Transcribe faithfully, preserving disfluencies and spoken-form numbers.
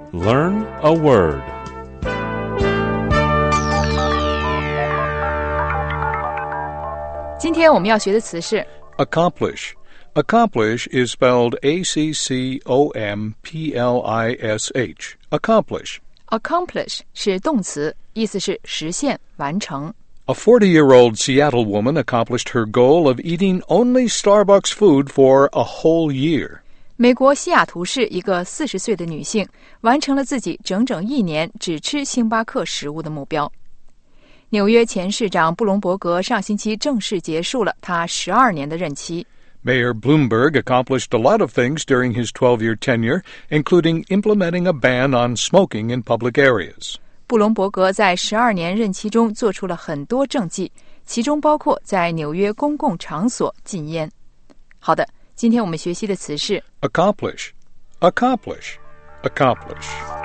Learn a word. Accomplish. 今天我们要学的词是 Accomplish. Accomplish is spelled A C C O M P L I S H. Accomplish. Accomplish 是动词，意思是实现、完成。 A forty-year-old Seattle woman accomplished her goal of eating only Starbucks food for a whole year. 美国西雅图市一个四十岁的女性完成了自己整整一年只吃星巴克食物的目标。纽约前市长布隆伯格上星期正式结束了他十二年的任期。 Mayor Bloomberg accomplished a lot of things during his twelve-year tenure, including implementing a ban on smoking in public areas. 布隆伯格在十二年任期中做出了很多政绩，其中包括在纽约公共场所禁烟。好的，今天我们学习的词是 Accomplish. Accomplish. Accomplish.